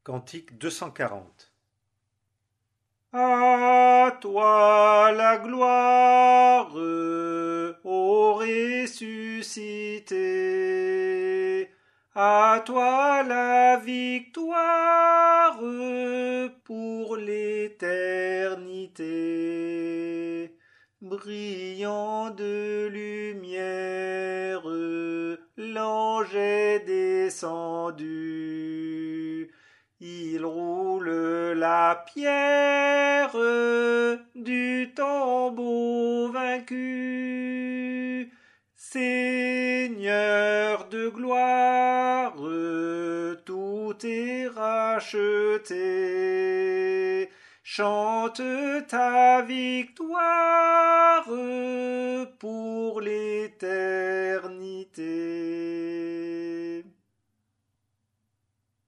Cantique 240. À toi la gloire, ô ressuscité. À toi la victoire pour l'éternité. Brillant de lumière, l'ange est descendu. Il roule la pierre du tombeau vaincu. Seigneur de gloire, tout est racheté. Chante ta victoire pour l'éternité.